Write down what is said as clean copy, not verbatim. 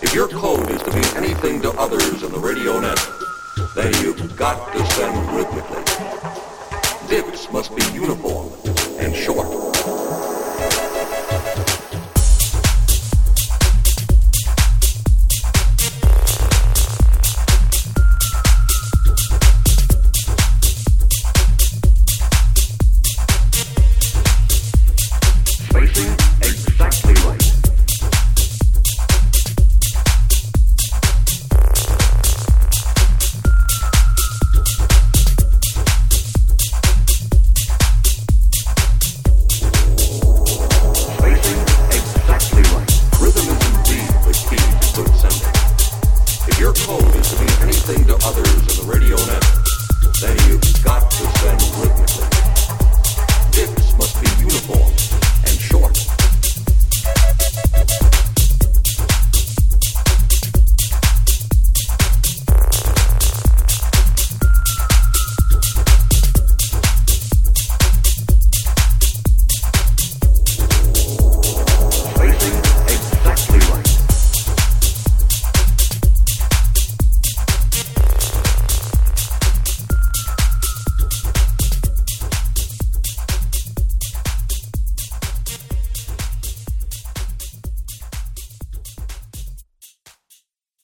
If your code is to mean anything to others in the radio net, then you've got to send rhythmically. Dips must be uniform and short. If your code is to mean anything to others in the radio net, then you've got to send rhythm.